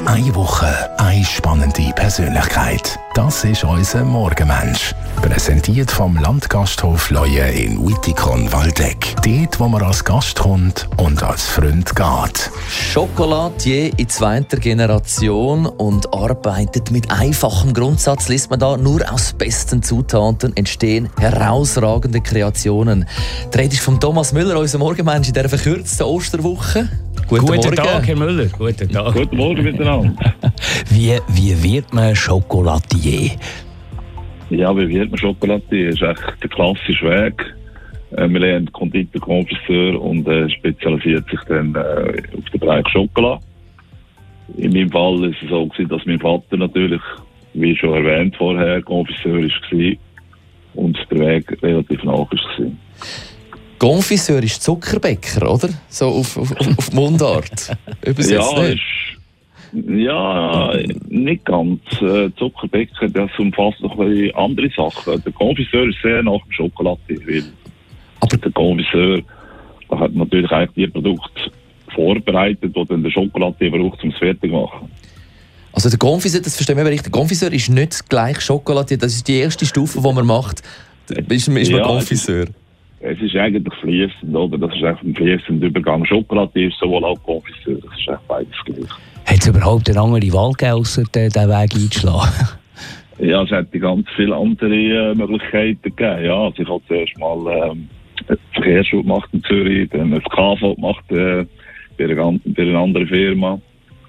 Eine Woche, eine spannende Persönlichkeit. Das ist unser Morgenmensch. Präsentiert vom Landgasthof Leue in Wittikon-Waldeck. Dort, wo man als Gast kommt und als Freund geht. Chocolatier in zweiter Generation und arbeitet mit einfachem Grundsatz. Liest man da, nur aus besten Zutaten entstehen herausragende Kreationen. Die Rede ist von Thomas Müller, unser Morgenmensch in dieser verkürzten Osterwoche. Guten Tag, Herr Müller. Guten Tag. Guten Morgen miteinander. Wie wird man Chocolatier? Ja, wie wird man Chocolatier? Das ist echt der klassische Weg. Wir lernen Konditor, Konfiseur und spezialisiert sich dann auf den Bereich Schokolade. In meinem Fall war es so, dass mein Vater natürlich, wie schon erwähnt vorher, Konfiseur war und der Weg relativ nah war. Confiseur ist Zuckerbäcker, oder? So auf Mundart. Übersetzt nicht. Ja, nicht ganz. Zuckerbäcker, das umfasst noch ein bisschen andere Sachen. Der Confiseur ist sehr nach dem Schokolatier. Aber der Confiseur hat natürlich eigentlich die Produkte vorbereitet, die dann der Schokolatier braucht, um es fertig zu machen. Also der Confiseur, das verstehen wir richtig, der Confiseur ist nicht gleich Schokolatier, das ist die erste Stufe, die man macht. Ist man Confiseur. Es ist eigentlich fließend, oder? Das ist einfach ein fließender Übergang. Schokolatier ist sowohl auch Confiseur, das ist echt beides gleich. Hat es überhaupt eine andere Wahl gegeben, ausser diesen Weg einzuschlagen? Ja, es hätte ganz viele andere Möglichkeiten gegeben. Ja, also ich habe zuerst mal Verkehrsschule gemacht in Zürich, dann das KV gemacht bei einer anderen Firma.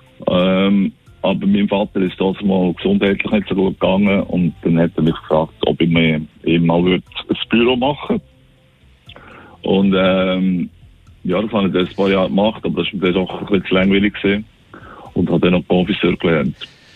Aber meinem Vater ist das mal gesundheitlich nicht so gut gegangen und dann hat er mich gefragt, ob ich mir eben mal ein Büro machen würde. Und ja, das habe ich dann ein paar Jahre gemacht, aber das war dann doch ein bisschen zu langweilig gewesen. Und habe dann noch Confiseur gelernt.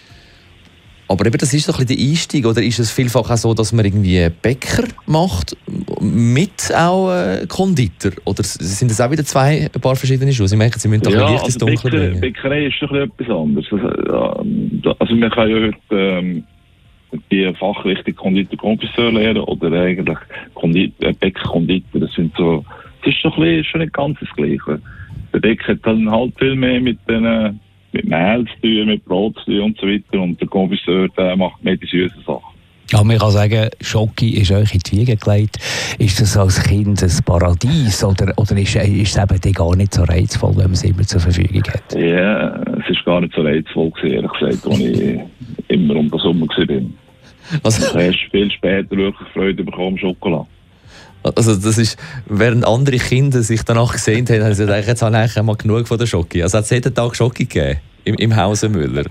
Aber eben, das ist doch ein bisschen der Einstieg, oder ist es vielfach auch so, dass man irgendwie Bäcker macht, mit auch Konditor? Oder sind das auch wieder ein paar verschiedene Schuhe? Sie merken, Sie müssen doch ein Licht ins Dunkel bringen. Bäckerei ist doch etwas anderes. Also man kann ja heute die Fachrichtung Konditor, Confiseur lernen oder eigentlich Bäcker, Konditor. Das ist so ein schon nicht ganz das Gleiche. Der Bäcker hat dann halt viel mehr mit Mehl zu tun, mit Brot zu tun und so weiter. Und der Confiseur, der macht mehr die süßen Sachen. Ja, man kann sagen, Schoki ist euch in die Wiege gelegt. Ist das als Kind ein Paradies oder ist es eben gar nicht so reizvoll, wenn man es immer zur Verfügung hat? Ja, es ist gar nicht so reizvoll gewesen, ehrlich gesagt, als ich immer um den Sommer war. Also, ich habe erst viel später wirklich Freude bekommen, Schokolade. Also das ist, während andere Kinder sich danach gesehen haben, haben sie gesagt, jetzt habe ich mal genug von der Schoki. Also hat es jeden Tag Schoki gegeben im Hause Müller?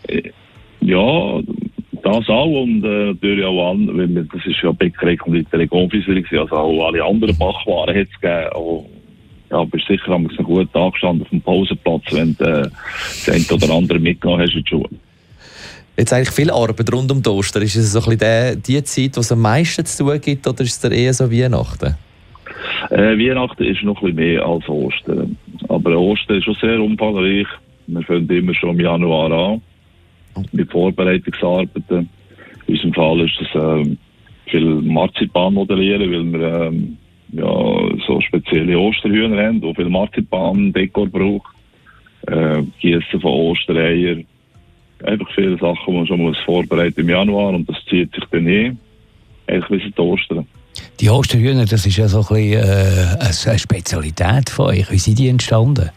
Ja, das auch und natürlich auch an, weil das ist ja Bäckerei, Konditorei, Konfiserie, also auch alle anderen Backwaren hat es gegeben. Auch, ja, aber sicher haben wir gut angestanden auf dem Pausenplatz, wenn du das eine oder andere mitgenommen hast in die Schule. Jetzt eigentlich viel Arbeit rund um die Ostern. Ist es so ein bisschen die Zeit, wo es am meisten zu tun gibt, oder ist es eher so Weihnachten? Weihnachten ist noch ein bisschen mehr als Ostern. Aber Ostern ist schon sehr umfangreich. Wir fangen immer schon im Januar an mit Vorbereitungsarbeiten. In unserem Fall ist es viel Marzipan modellieren, weil wir so spezielle Osterhühner haben, die viel Marzipan-Dekor braucht. Gießen von Ostereier. Einfach viele Sachen, die man schon vorbereiten im Januar und das zieht sich dann eigentlich bis in Ostern. Die Osterhühner, das ist ja so ein bisschen eine Spezialität von euch. Wie sind die entstanden?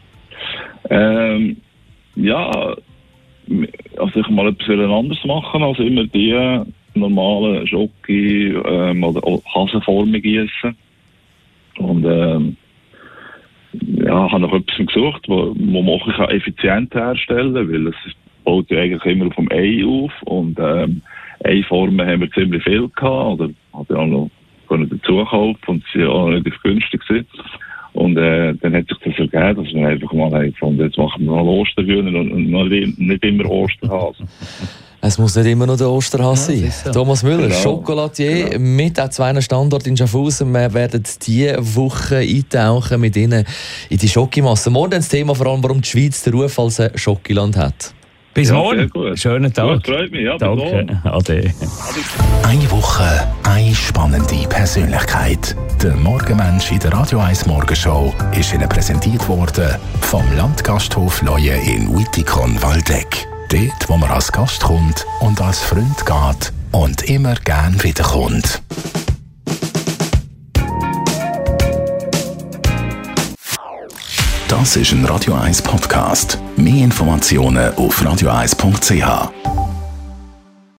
Ja, also ich mal etwas anderes machen als immer die normalen Schoki oder Hasenformen gießen. Und ja, habe noch etwas gesucht, wo man auch effizient herstellen kann, weil es baut ja eigentlich immer auf dem Ei auf und Eiformen haben wir ziemlich viel gehabt oder hat ja auch noch dazu kaufen und sie sind auch relativ günstig gewesen. Und dann hat sich das ergeben, dass wir einfach mal gefunden, jetzt machen wir noch Osterhühner und nicht immer Osterhasen. Es muss nicht immer nur der Osterhase sein. So. Thomas Müller, genau. Chocolatier, mit auch 2 Standorten in Schaffhausen. Wir werden diese Woche eintauchen mit Ihnen in die Schokimasse. Morgen das Thema vor allem, warum die Schweiz den Ruf als Schokiland hat. Bis Ja, morgen. sehr gut. Schönen Tag. Gut, freut mich. Ja, bis Danke. morgen. Ade. Eine Woche, eine spannende Persönlichkeit. Der Morgenmensch in der Radio 1 Morgenshow ist Ihnen präsentiert worden vom Landgasthof Leue in Wittikon-Waldeck. Dort, wo man als Gast kommt und als Freund geht und immer gern wiederkommt. Das ist ein Radio 1 Podcast. Mehr Informationen auf radio1.ch.